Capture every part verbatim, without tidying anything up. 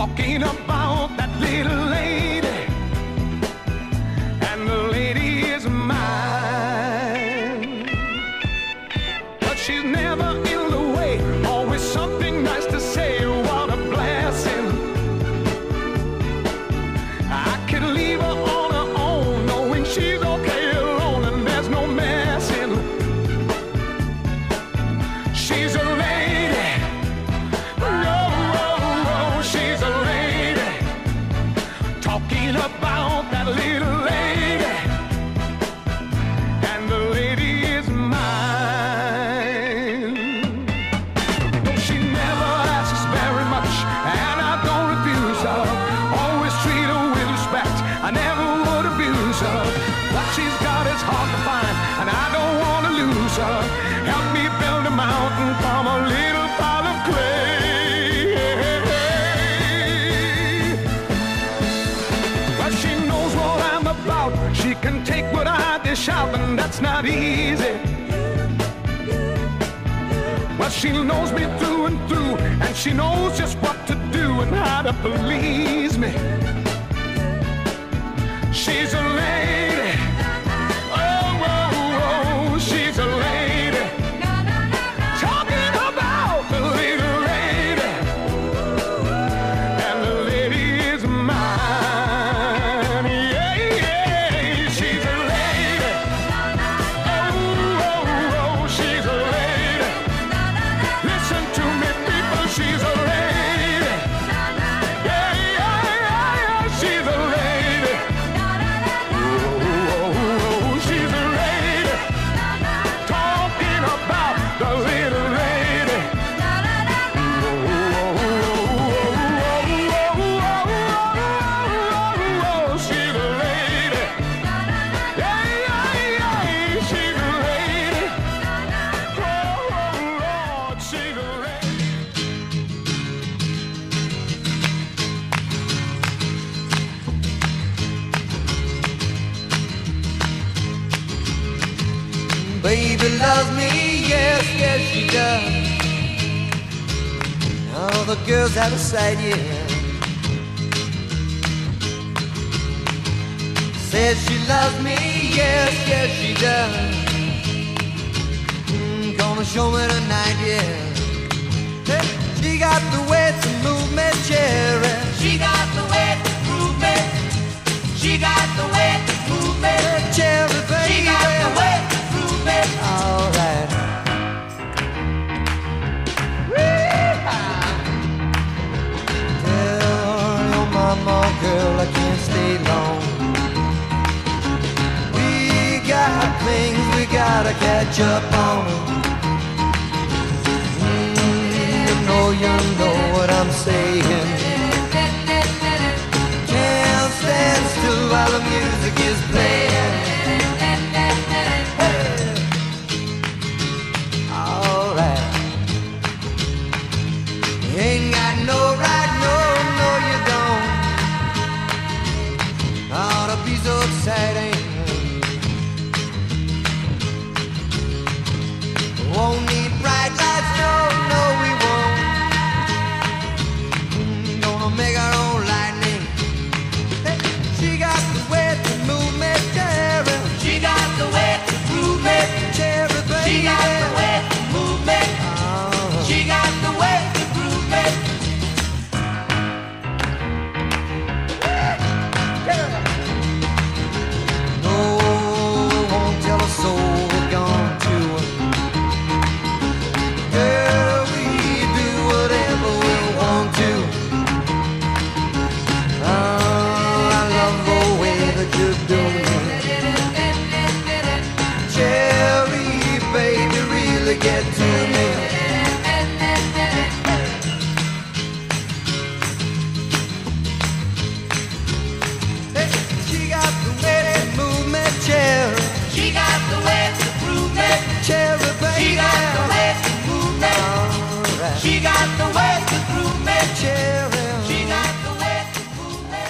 talking about that little lady, and the lady is mine. But she's never in the way, always something nice to say. What a blessing. I could leave her on her own, knowing she's okay alone and there's no messing. She's a lady. Oh, oh, oh, she's a lady. Talking about that little lady, and the lady is mine. No, she never asks very much, and I don't refuse her. Always treat her with respect, I never would abuse her. What she's got is hard to find, and I don't want to lose her. Help me build a mountain from a little pile of clay. But she knows what I'm about. She can take what I dish out, and that's not easy. Well, she knows me through and through, and she knows just what to do and how to please me. She's a lady. Oh, oh, oh, she's a lady. Talking about the little lady, and the lady is mine. Yeah, yeah, she's a lady. Oh, oh, oh, she's a lady. Listen to me, people, she's a lady. Yeah, yeah, yeah, yeah, she's a lady. Oh, oh, oh, she's a lady. Talking about the little lady. Oh, oh, oh, oh, she's a lady. Yeah, yeah, yeah, she's a lady. Oh, Lord, she's a lady. Baby loves me, yes, yes she does. All the girls out of sight, yeah. Says she loves me, yes, yes she does. Mm, gonna show me tonight, yeah. Hey, she got the way to move me, cherry. She got the way to prove me. She got the way to prove me. Cherry, baby. She got the way to prove me. All right. Tell your mama, girl, I can't stay long. We got things we gotta catch up on. Mm, you know, you know what I'm saying. Can't stand still while the music is playing. You ain't got no right, no, no you don't. Ought to be so exciting. Won't need bright lights, no, no we won't. Mm, gonna make our own lightning. Hey, she got the way to move me, cherry. She got the way to prove me. Cherry, baby. She got the way to move me. Oh. She got the way to prove me. No, won't tell a soul we're gone to. Girl, we do whatever we want to. Oh, I love the way that you're doing it. Cherry, baby, really get to me. Hey, she got the way to move me, cherry. She got the way to prove me. Cherry, baby. She got the way to move me. All right. She got the way to prove me. Cherry. She got the way to prove me.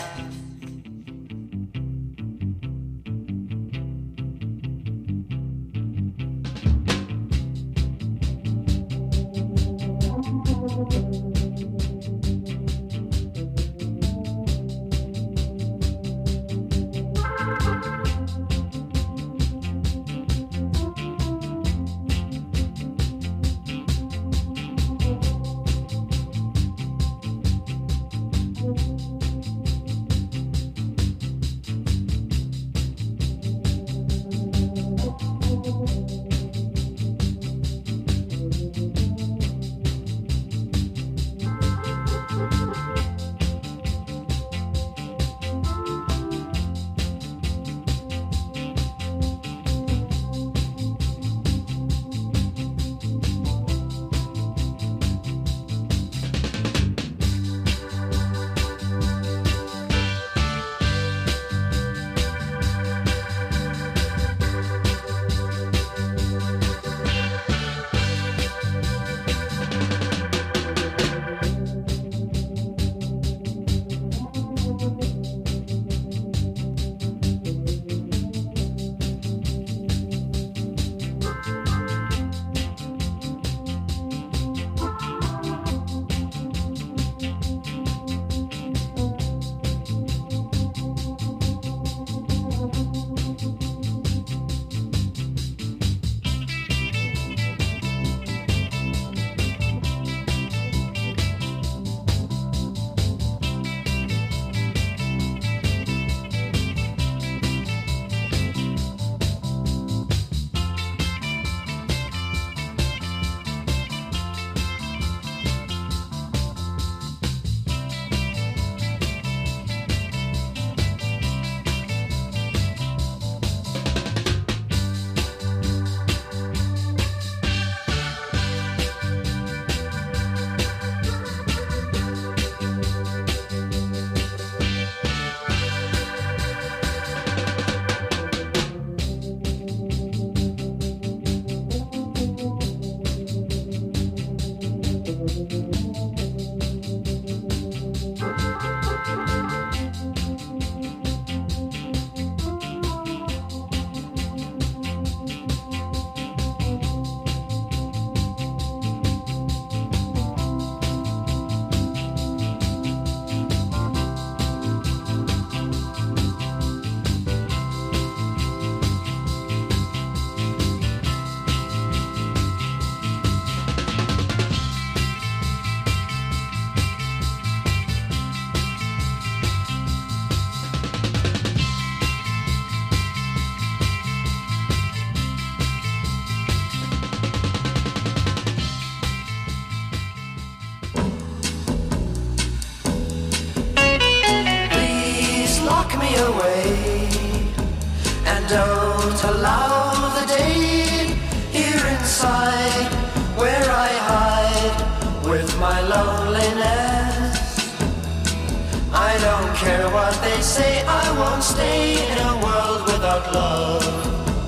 lock me away, and don't allow the day here inside where I hide with my loneliness. I don't care what they say, I won't stay in a world without love.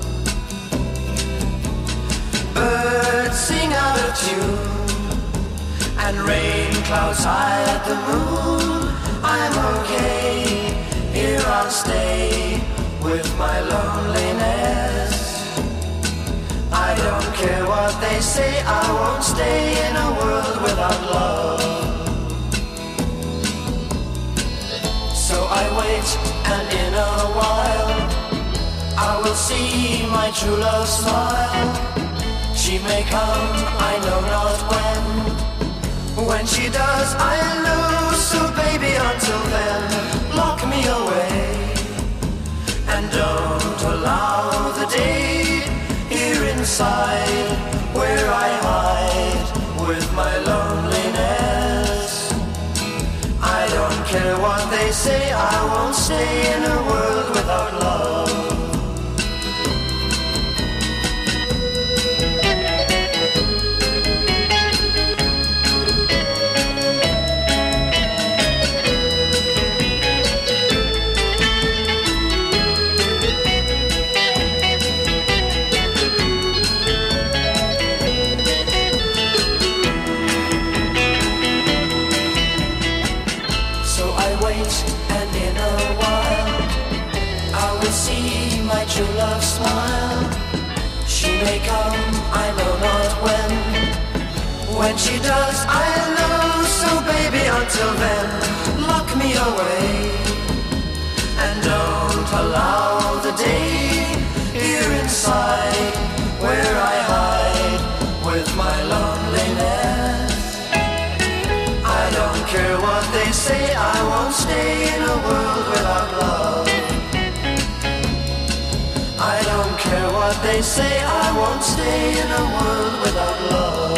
Birds sing out of tune, and rain clouds hide the moon. I'm okay, here I'll stay with my loneliness. I don't care what they say, I won't stay in a world without love. So I wait, and in a while I will see my true love smile. She may come, I know not when. When she does, I'll know. So baby, until then, lock me away, and don't allow the day here inside where I hide with my loneliness. I don't care what they say, I won't stay in a world without love. True love smile. She may come, I know not when. When she does, I'll know. So baby, until then, lock me away, and don't allow the day here inside where I hide with my loneliness. I don't care what they say, I won't stay in a world without love. I don't care what they say, I won't stay in a world without love.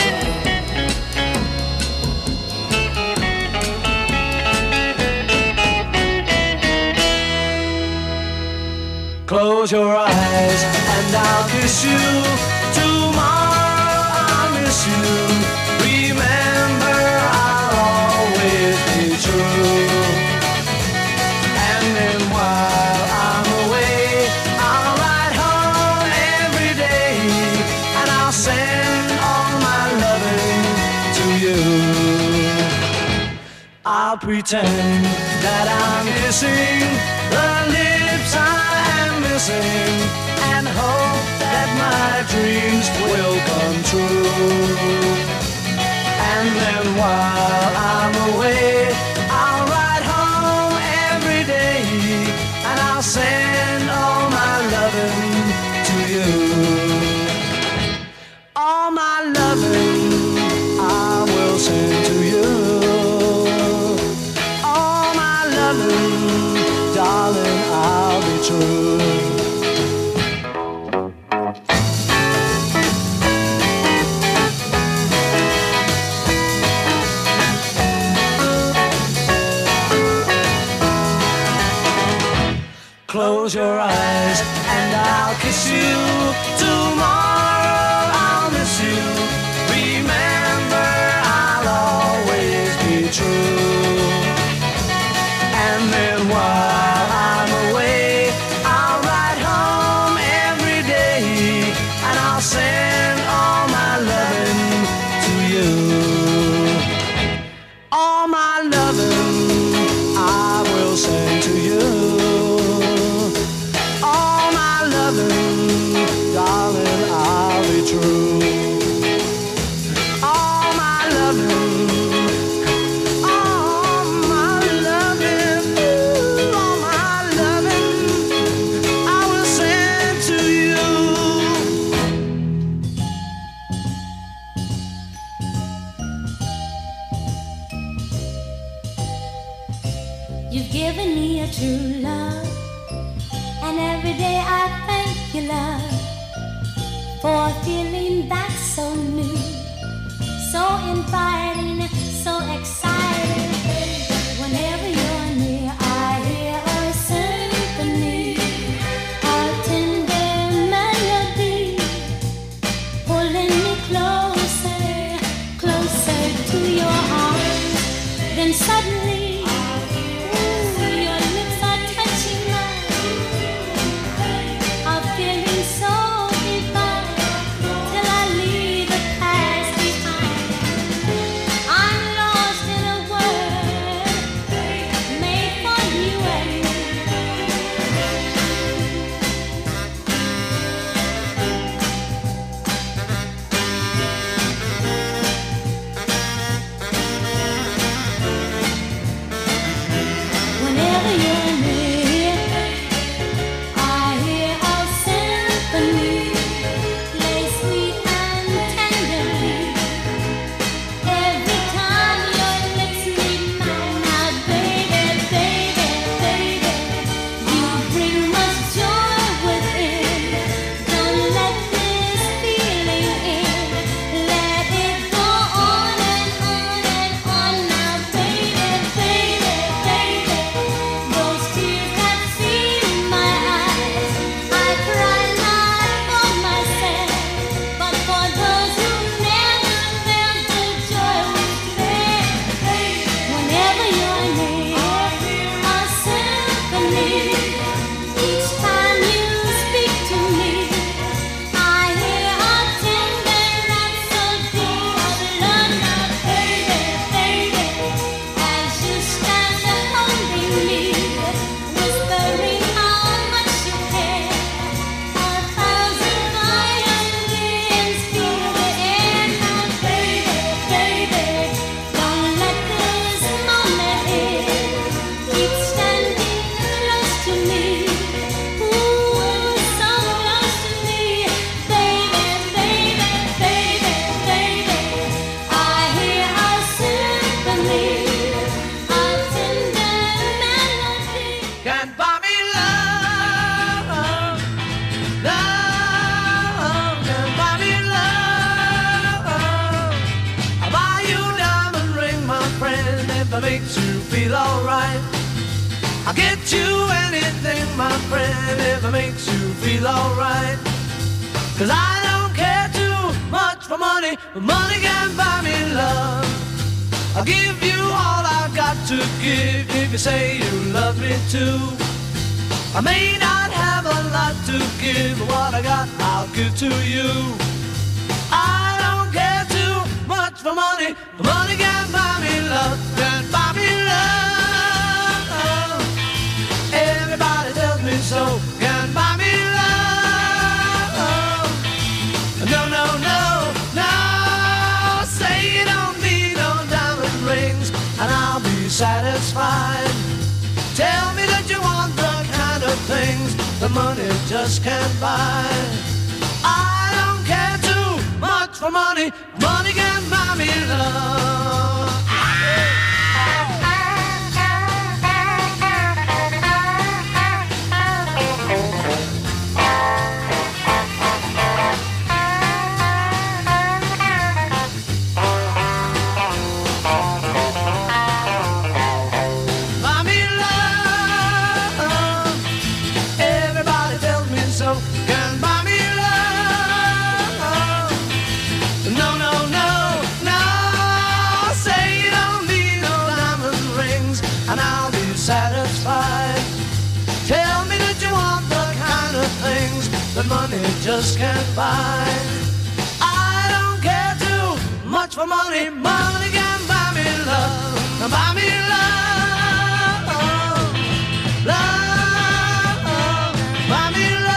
Close your eyes and I'll kiss you. Tomorrow I'll miss you. Remember, I'll always be true. And then while I'm away, I'll ride home every day, and I'll send all my loving to you. I'll pretend that I'm kissing the lips I am missing, and hope that my dreams will come true. And then while I'm away, I'll ride home every day, and I'll send all my loving to you. All my loving I will send to you. All my loving, darling, I'll be true. Close your eyes and I'll kiss you. Tomorrow I'll miss you. Remember, I'll always be true. And then while I'm away, I'll ride home every day, and I'll send all my loving to you. All my loving I will send to you. Darling, I'll be true. All my loving, all my loving, all my loving, I will send to you. You've given me a true love, and every day I thank you, love, for a feeling that's so new, so inviting, so exciting. Whenever you're near, I hear a sing. feel alright. I'll get you anything, my friend, if it makes you feel alright. Cause I don't care too much for money, but money can buy me love. I'll give you all I've got to give if you say you love me too. I may not have a lot to give, but what I got I'll give to you. I don't care too much for money, but money can buy me love, can buy me love. Everybody tells me so, can buy me love. No, no, no, no, say you don't need no diamond rings and I'll be satisfied. Tell me that you want the kind of things the money just can't buy. I don't care too much for money, money can buy me love. That money just can't buy. I don't care too much for money, money can buy me love, buy me love, love, buy me love.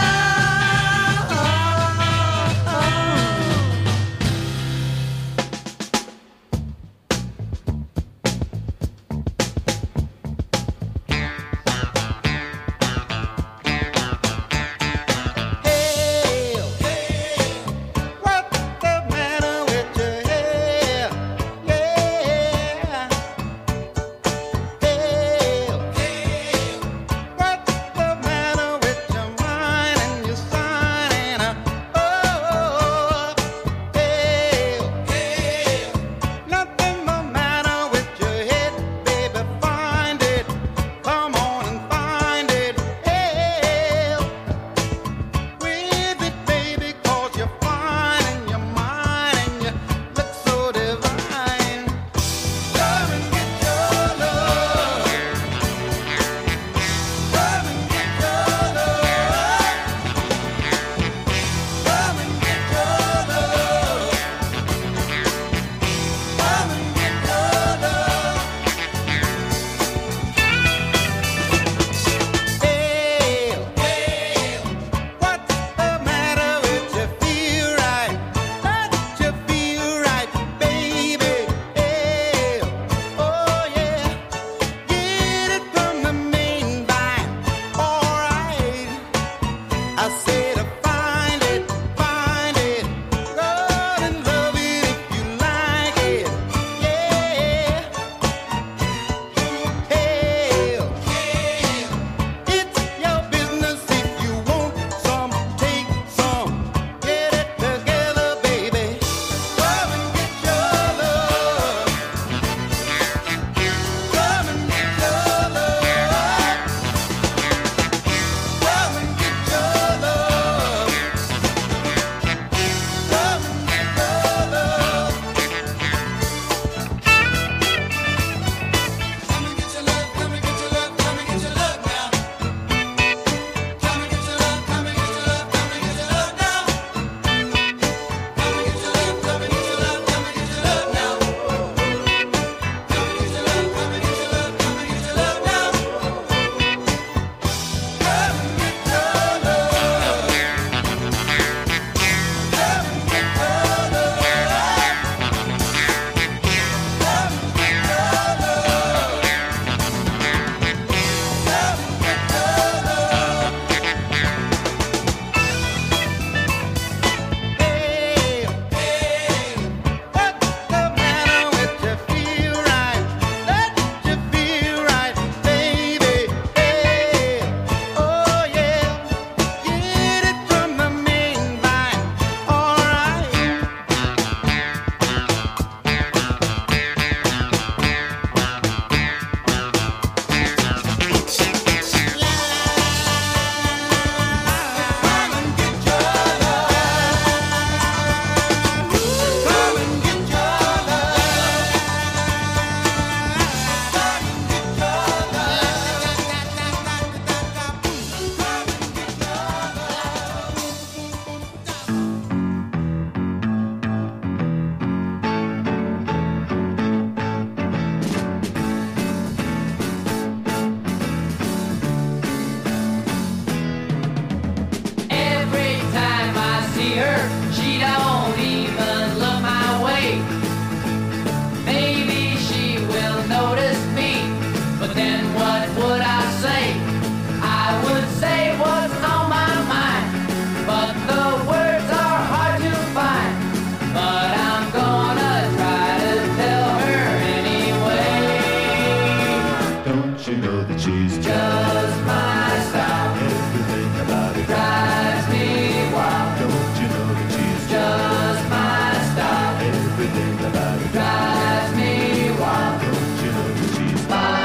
what would I say? I would say what's on my mind, but the words are hard to find. But I'm gonna try to tell her anyway. Don't you know that she's Just my style. everything about it Drives me wild. Don't you know that she's Just my style. everything about it Drives me wild. Don't you know that she's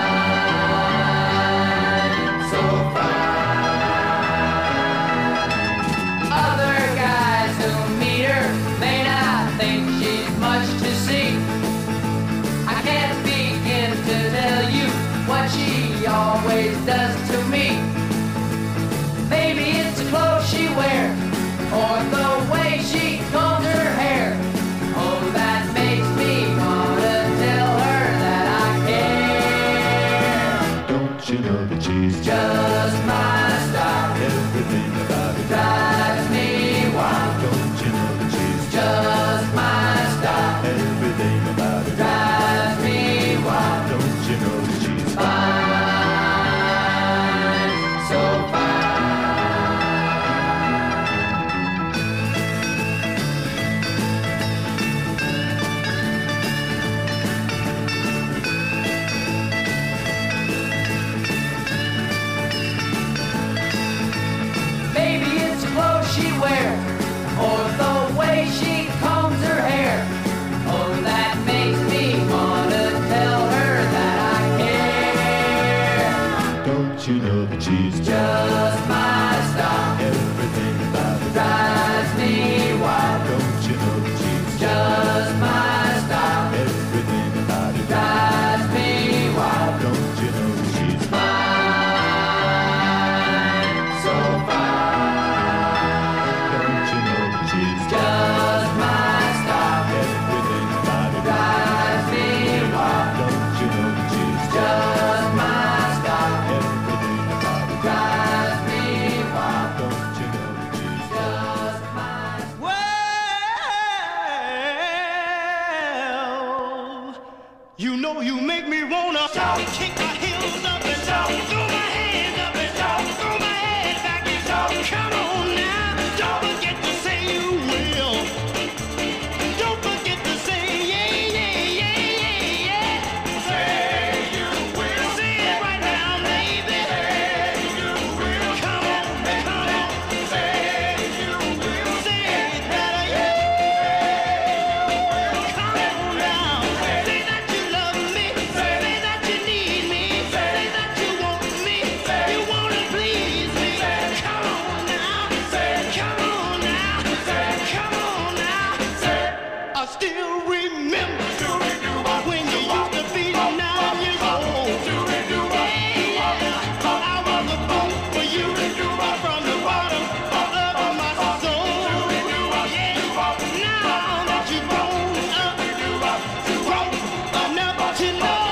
Fine, so fine. Other guys who meet her may not think she's much to see. I can't begin to tell you what she always does to me. Maybe it's the clothes she wears, or the way she combs her hair. Oh, that makes me wanna tell her that I care. Don't you know that she's Just my style. everything about it Drives me wild. Don't you know that she's Just my style. everything about it Drives me wild. Don't you know that she's Fine, so maybe it's the clothes she wears, or the way she combs her hair. Oh, that makes me wanna tell her that I care. Don't you know that she's Just my style. everything about it Drives me wild. Don't you know that she's Just my style. everything about it Drives me wild. Don't you know that she's Fine, so fine. Don't you know that she's Just my style. everything about it Drives me wild. Don't you know that she's Just my style. everything about it Drives me wild. Don't you know that she's Just my Well, you know you make me wanna shout, kick my heels up and shout, throw my hands up and shout, throw my head back and shout. Come on now, don't forget to say you will. Don't forget to say yeah, yeah, yeah, yeah, yeah. Say you will. Say it right now, baby. Say you will. Come on, come on. Say you will. Say it better, yeah. Come on now. Say that you love me. Say that you need me. Say that you want me. You wanna please me. Come on now. Come on now. Come on now. I still remember when you used to be nine years old. Yeah, I was a fool for you from the bottom of my soul. Yeah, now that you've grown up, grown enough to know,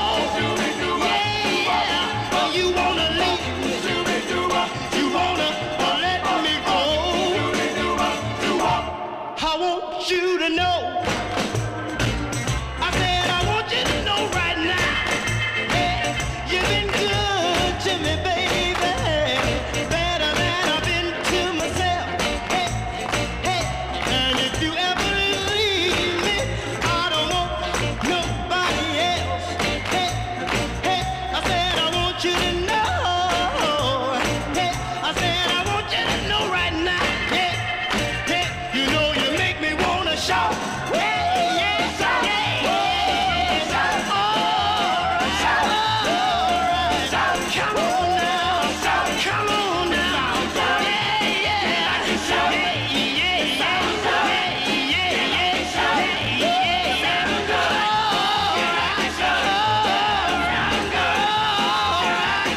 yeah, you wanna leave, you wanna let me go. I want you to know. I said I want you to know right now. Yeah, you've been good to me, baby. Better than I've been to myself. Hey, hey, and if you ever leave me, I don't want nobody else. Hey, hey, I said I want you to know. Hey, I said I want you to know right now. Yeah, yeah, you know you make me wanna shout. Hey, yeah, yeah, yeah. All right, all right. Come on now, come on now. Yeah, yeah, yeah, yeah, yeah, yeah, yeah, yeah.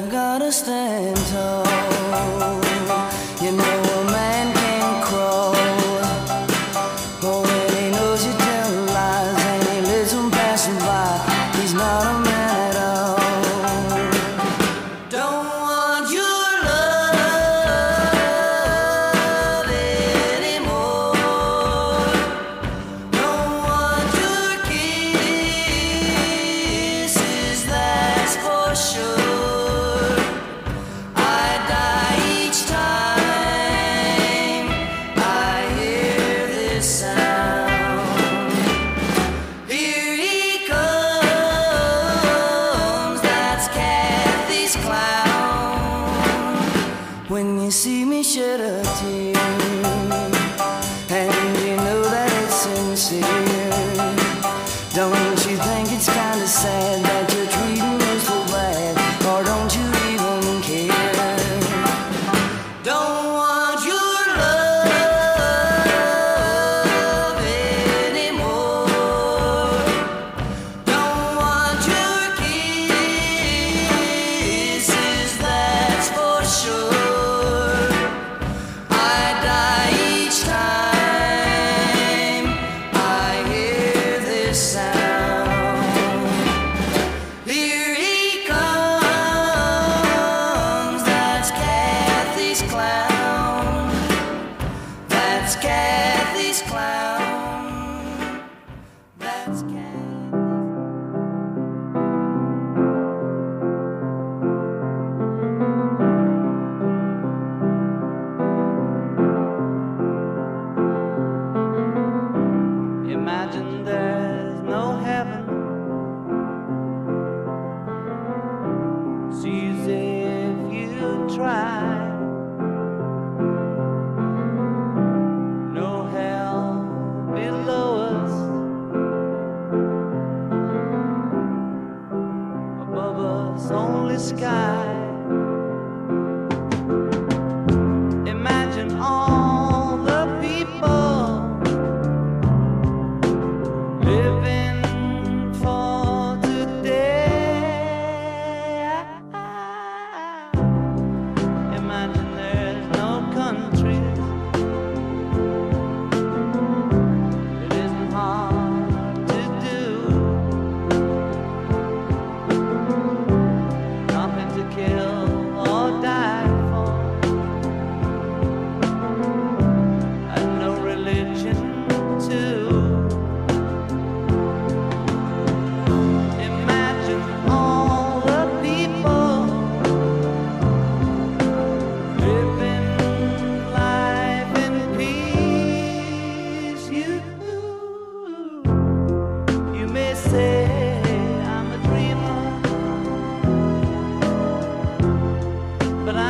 gotta stand tall. You know a man can't crawl. But when he knows you tell lies and he lets them pass him by, he's not a man at all. Don't want your love anymore. Don't want your kisses, that's for sure. See me shed a tear, and you know that it's sincere. Don't you think it's kinda sad that you're treating me so bad, or don't you even care? Don't want your love anymore. Don't want your kisses, that's for sure. Imagine there's no heaven. It's easy if you try. No hell below us. Above us only sky. Imagine all the people living for today. Imagine there's no countries. It isn't hard to do. Nothing to kill or die for. And no religion too. But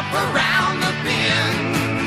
around the bend.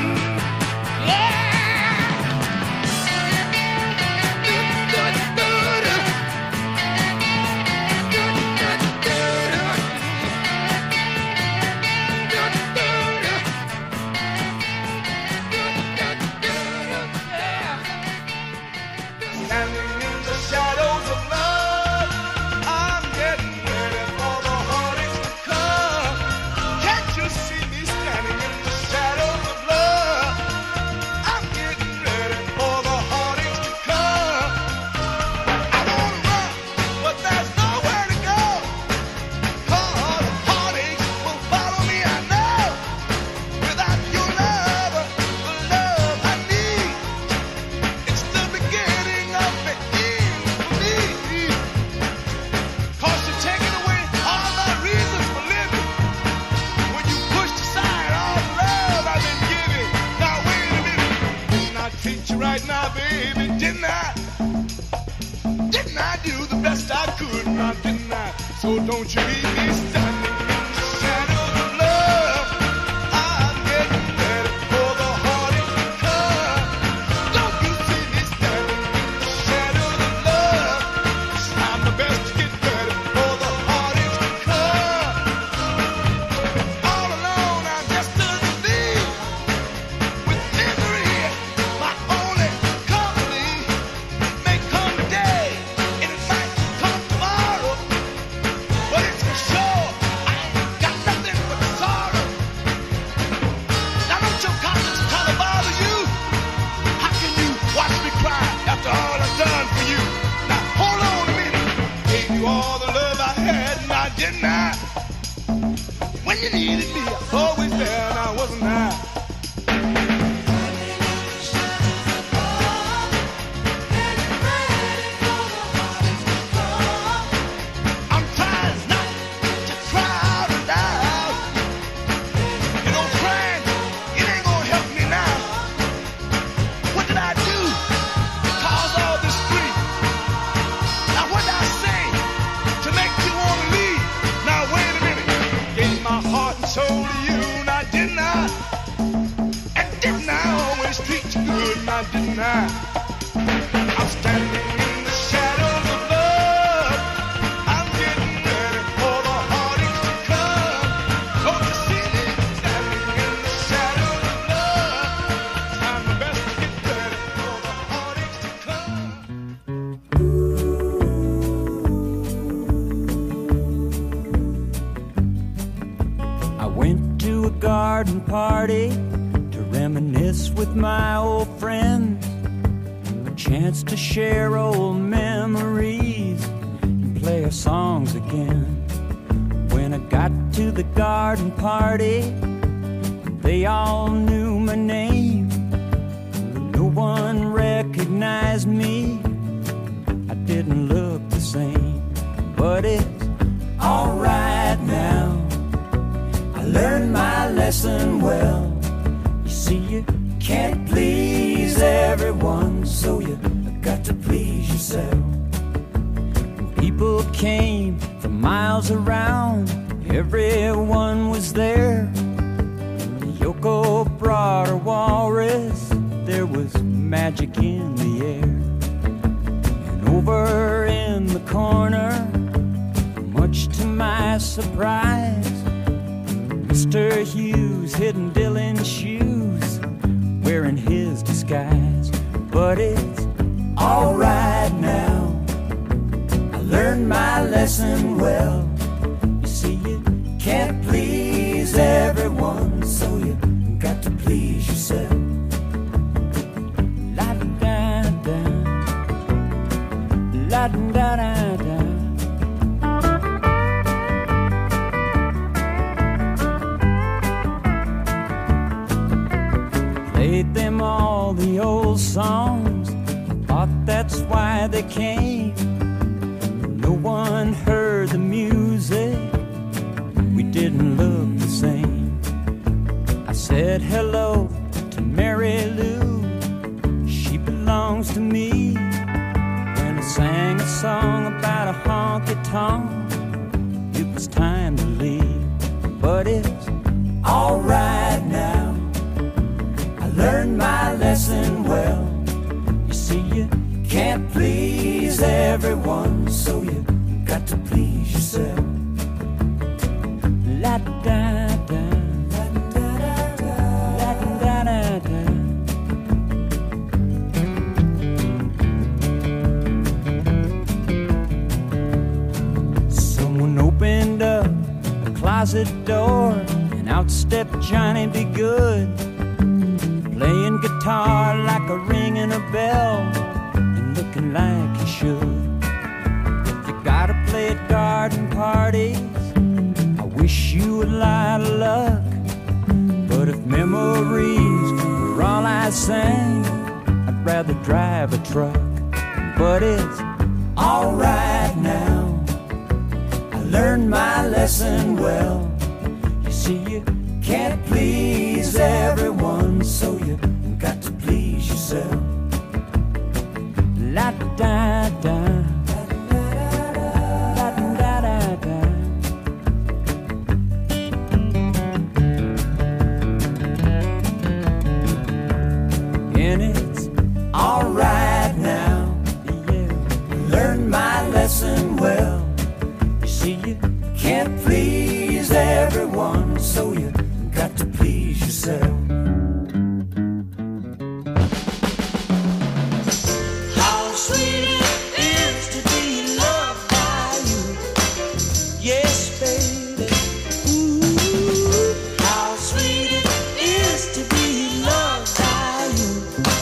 So don't you leave me standing in the shadows of love. I'm getting ready for the heartache to come. Don't you see me standing in the shadows of love? I'm the best to get ready for the heartache to come. All alone I'm just a thief with misery, my only company. May come today and it might come tomorrow. But it's for sure, I ain't got nothing but sorrow. Now don't your conscience kind of bother you? How can you watch me cry after all I've done for you? Now hold on a minute. Gave you all the love I had, now didn't I? When you needed me, I was always there, now wasn't I? I'm trying not to cry out and die. You know, crying, it ain't gonna help me now. What did I do to cause all this grief? Now what did I say to make you wanna leave? Now wait a minute. Gave my heart and soul to you, now didn't I? And didn't I always treat you good, now didn't I? I'm standing in the shadows of love. I'm getting ready for the heartache to come. Don't you see me standing in the shadows of love? I'm the best to get ready for the heartache to come. I went to a garden party to reminisce with my old friends. A chance to share old memories and play our songs again. When I got to the garden party, they all knew my name. No one recognized me. I didn't look the same, but it's alright now. I learned my lesson well. You see, you can't please everyone, so you got to please yourself. And people came from miles around, everyone was there. Yoko brought her walrus, there was magic in the air. And over in the corner, much to my surprise, Mister Hughes hidden Dylan's shoes, wearing his disguise. But it's alright now. I learned my lesson well. You see, you can't please everyone, so you got to please yourself. La da da, la da da da. Played them all the old songs. I thought that's why they came. No one heard the music. We didn't look the same. I said hello to Mary Lou. She belongs to me. When I sang a song about a honky-tonk, it was time to leave. But it's alright you can't please everyone, so you got to please yourself. La da da, la da da, la da da da. Someone opened up a closet door, and out stepped Johnny Be Good, playing guitar like a ringing a bell, and looking like he should. You gotta play at garden parties, I wish you a lot of luck. But if memories were all I sang, I'd rather drive a truck. But it's alright now, I learned my lesson well. You see, you can't please everyone, so you got to please yourself. La da da, la da da da. And it's alright now, yeah, learned my lesson well. You see, you can't please everyone, so you got to please yourself. How sweet it is to be loved by you. Yes, baby. Ooh, how sweet it is to be loved by you.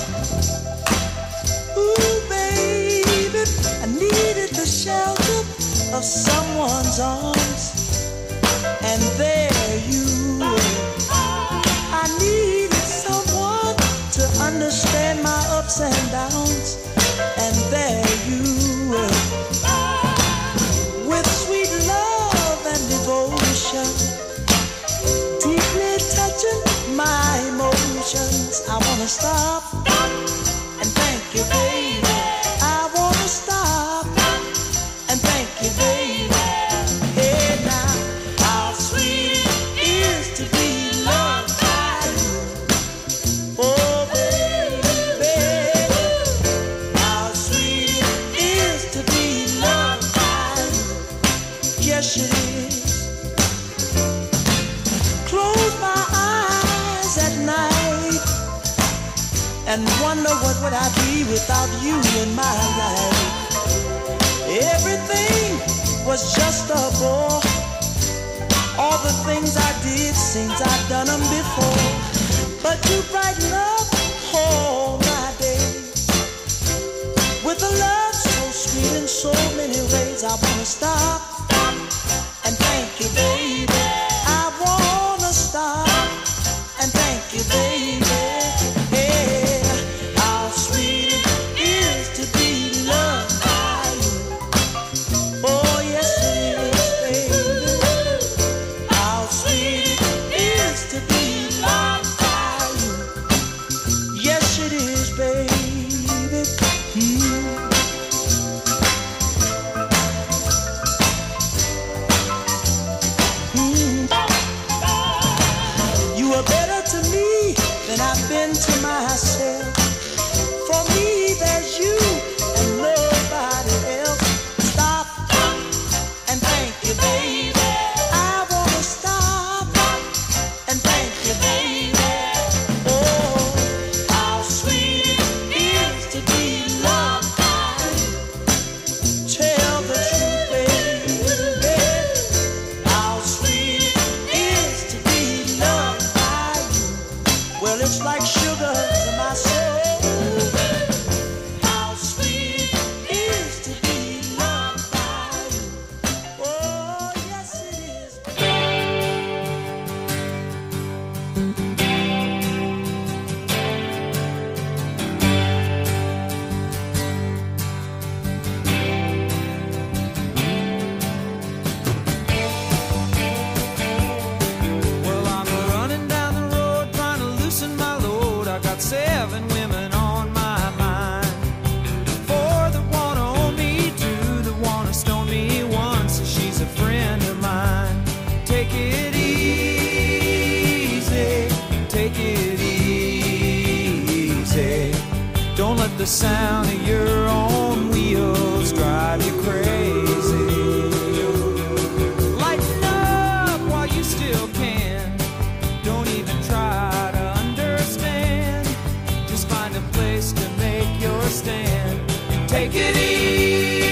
Ooh, baby, I needed the shelter of someone's arms, and there you were. I needed someone to understand my ups and downs, and there you were. With sweet love and devotion, deeply touching my emotions. I wanna stop and thank you, baby. I wanna stop and thank you, baby. Hey now, how sweet it is to be loved by you. Oh baby, baby, how sweet it is to be loved by you. Yes it is. Close my eyes at night and wonder what would I be without you in my life. Everything was just a bore. All the things I did seems I've done them before. But you brighten up all my days with a love so sweet in so many ways. I wanna stop and thank you, baby. I wanna stop and thank you, baby. Hey, how sweet it is to be loved by you. Oh yes it is, baby. How sweet it is to be loved by you. Yes it is, baby. Mm. Mm. You are better to me than I've been to myself. For me there's you and nobody else. Stop and thank you, baby. I wanna stop and thank you, baby. Oh, how sweet it is to be loved by you. Tell the truth, baby. How sweet it is to be loved by you. Well, it's like sugar to my soul. How sweet it is to be loved by you. Oh, yes it is. Well, I'm running down the road trying to loosen my load. I got seven women on my mind. Four that wanna own me, two that wanna stone me, one says she's a friend of mine. Take it easy, take it easy. Don't let the sound of your own wheels drive you crazy. Lighten up while you still can. Don't even try to understand. Just find a place to make your stand and take it easy.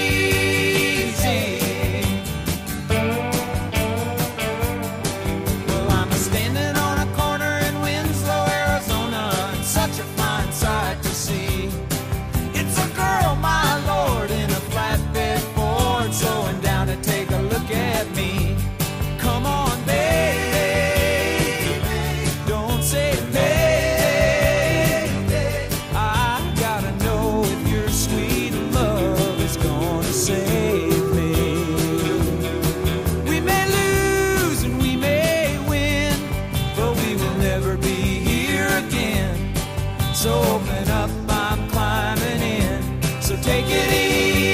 Well, I'm standing on a corner in Winslow, Arizona, and such a fine sight to see. It's a girl, my lord, in a flatbed Ford, slowing down to take a look at me. Come on, baby, don't say baby. I gotta know if your sweet love is gonna save me. We may lose and we may win, but we will never be here again. So open up, I'm climbing in. So take it easy.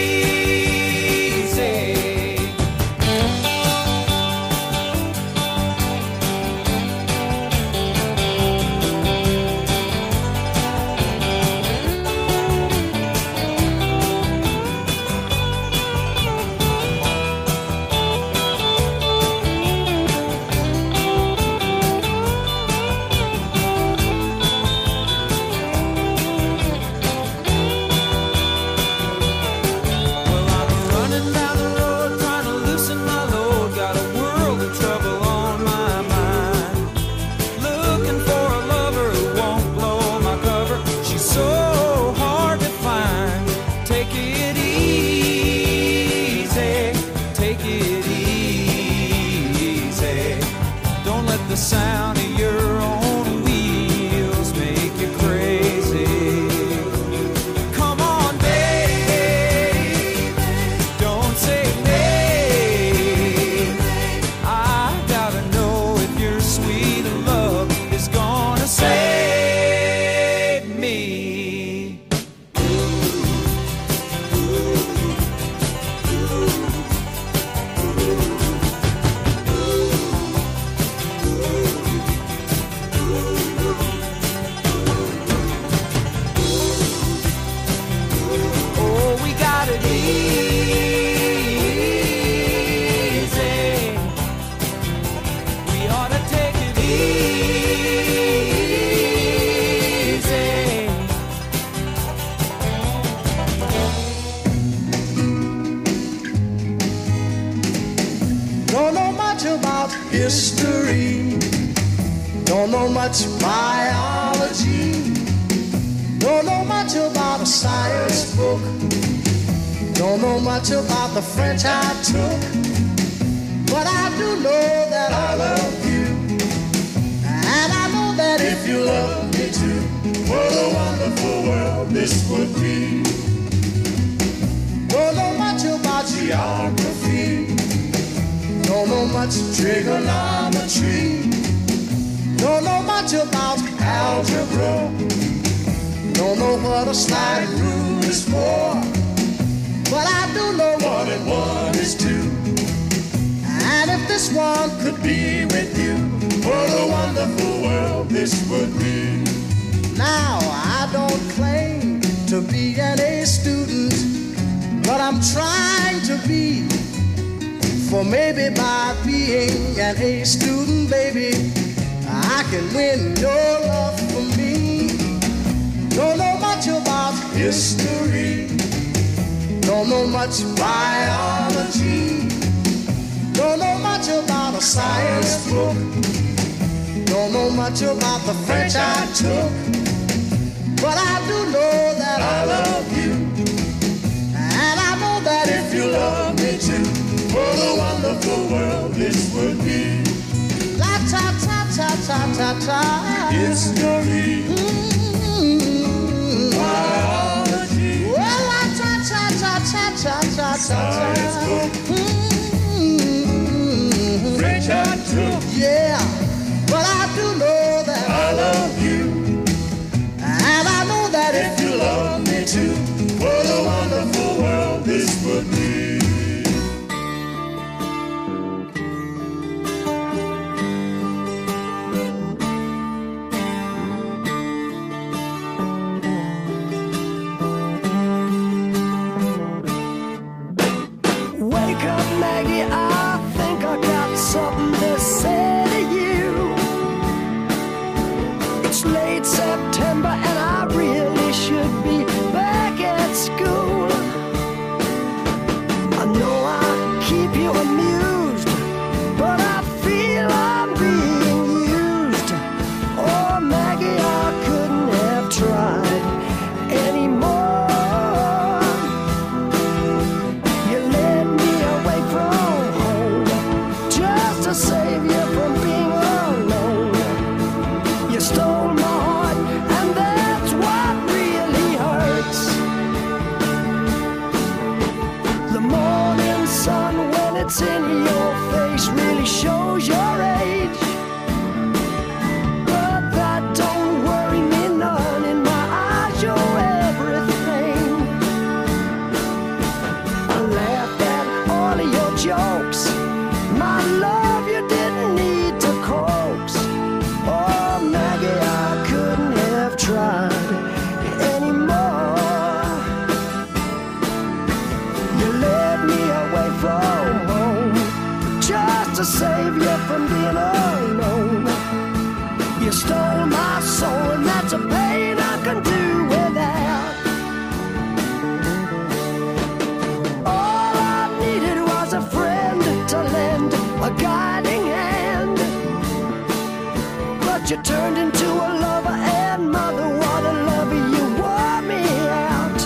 Well, I'm running down the road trying to loosen my load. Got a world of trouble on my mind. Looking for a lover who won't blow my cover. She's so hard to find. Take it easy. Take it easy. Don't let the sound of your own wheels make you crazy. Come on, baby, don't say maybe. I gotta know if your sweet love is gonna save me. Oh, we got it easy. We ought to take it easy. Don't know much about history. Don't know much biology. Don't know much about a science book. Don't know much about the French I took. But I do know that I love you. And I know that if you love me too, what a wonderful world this would be. Don't know much about geography. Don't know much trigonometry. Don't know much about algebra. Don't know what a slide rule is for. But I do know one and one is two. And if this one could be with you, what a wonderful world this would be. Now, I don't claim to be an A student, but I'm trying to be. For maybe by being an A student, baby, I can win your love for me. Don't know much about history. Don't know much biology. Don't know much about a science book. Don't know much about the French I took. But I do know that I love you. And I know that if you love me too, what a wonderful world this would be. La ta ta ta ta ta ta. History. Mm-hmm. Biology. Well, la ta ta ta ta ta ta ta. Science book. Mm-hmm. French I took. Yeah, but I do know that I love you. And I know that if you love me too, what a wonderful world this would be. It's late September and I really should be back at school. I know I keep you amused, but I feel I'm being used. Oh, Maggie, I couldn't have tried anymore. You led me away from home just to save you from being alone. You stole my heart, and that's what really hurts. The morning sun, when it's in your face, really shows your age. But that don't worry me none. In my eyes, you're everything. I laughed at all of your jokes. My love, you didn't need to coax. Oh, Maggie, I couldn't have tried anymore. You led me away from home just to save you from being alone. You stole my soul, and that's a pain I can do without. All I needed was a friend to lend a guiding hand. But you turned into a lover and mother. What a lover, you wore me out.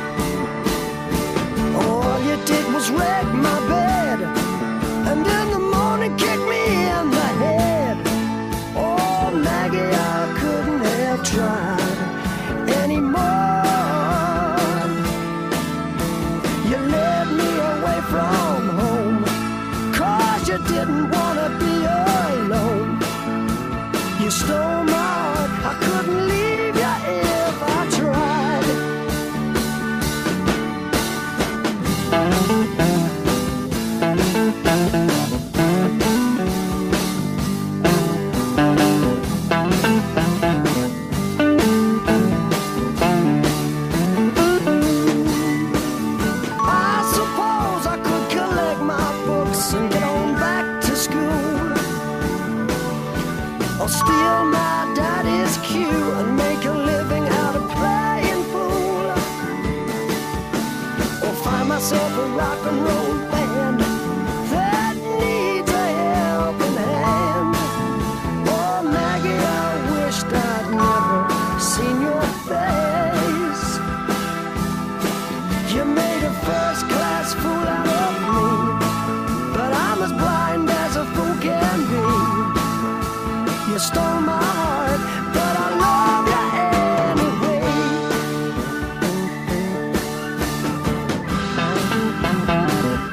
All you did was wreck my bed, and in the morning kick me in the head. Oh, Maggie, I couldn't have tried anymore. You led me away from home, 'cause you didn't want to be alone. You stole my heart, I couldn't leave you if I tried. I suppose I could collect my books and get on back to school, or steal my daddy's cue and make a living out of playing fool, or find myself a rock and roll band that needs a helping hand. Oh, Maggie, I wished I'd never seen your face. You made a first-class fool out of me, but I'm as blind as a fool can be. You stole my heart, but I love you anyway.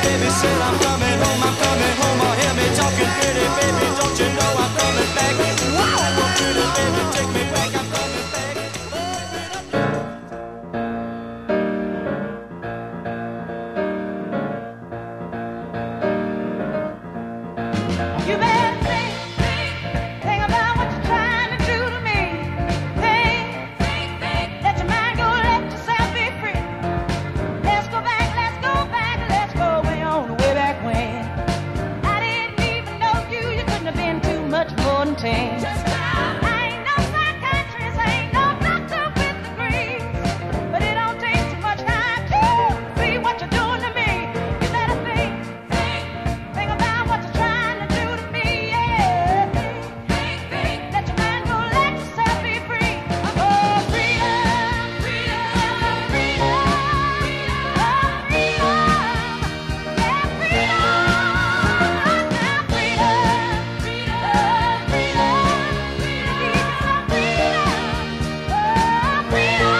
baby said I'm coming home, I'm coming home. Oh, hear me talking pretty, baby, don't you know I'm coming back? Wow, oh, pretty baby, take me back, I'm coming back. You better think, think, think about what you're trying to do to me. Think, think, think, let your mind go, let yourself be free. Let's go back, let's go back, let's go way on, way back when. I didn't even know you, you couldn't have been too much more than ten. I ain't no psychiatrist, I ain't no doctor with degrees, but it don't take too much time to see what you're doing to me. You better think, think, think about what you're trying to do to me, yeah. Think, think, let your mind go, let yourself be free. Oh, freedom, freedom, freedom, oh, freedom, yeah, freedom, now freedom, freedom, freedom, freedom, freedom, oh, freedom.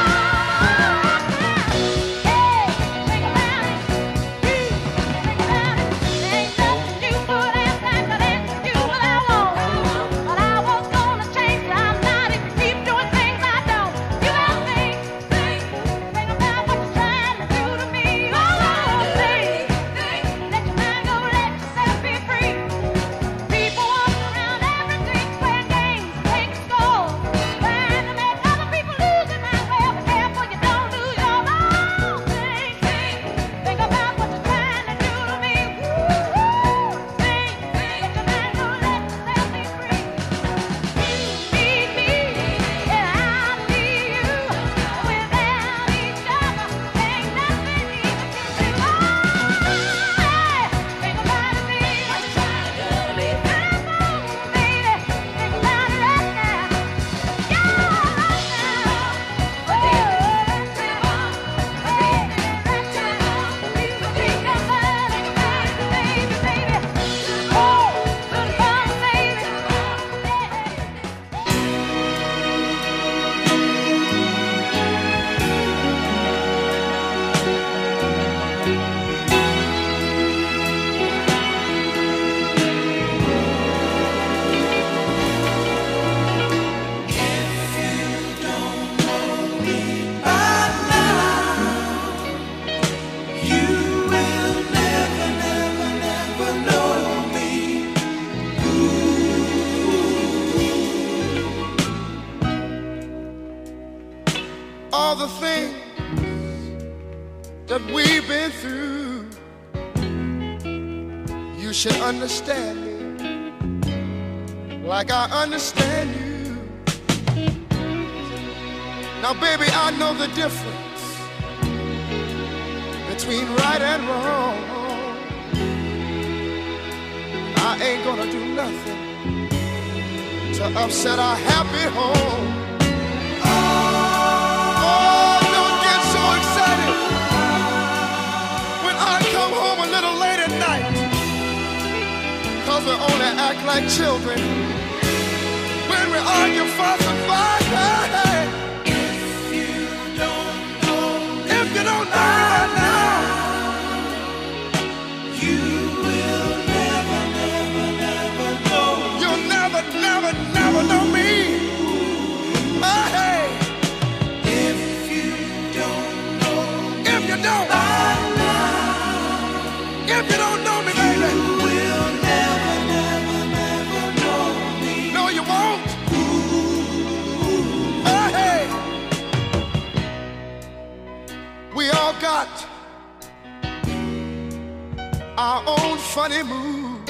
Hey, think about it, think about it. Ain't nothing you put in back, I didn't do what I want. But I was gonna change, I'm not if you keep doing things I don't. You gotta think, think, think about what you're trying to do to me. Oh, think, think, let your mind go, let yourself be free. People walking around every day playing games, taking scores, trying to make other people lose their mind. Well, be careful you don't lose your own. Think, think, think about what you're trying to do to me. Woo-hoo. Think, think, let your mind go, let yourself be free. You need me, and I need you. Without each other, ain't nothing even can do. Oh, think about it, baby. What you trying to do to me? Come on, baby. Think about it right now. Yeah, right now. Oh, think about it, right now. You think about it, baby, baby. Oh, think about it, baby. All the things that we've been through, you should understand me like I understand you. Now, baby, I know the difference between right and wrong. I ain't gonna do nothing to upset our happy home. Oh, don't get so excited when I come home a little late at night, 'cause we only act like children when we argue, fuss, and fight. Hey, hey. If you don't know, if you don't know now, you will never, never, never know. You'll never, never, never know me. Oh, hey. If you don't know, if you don't, if you don't know me, baby, you will never, never, never know me. No, you won't. Oh, hey. We all got our own funny moves.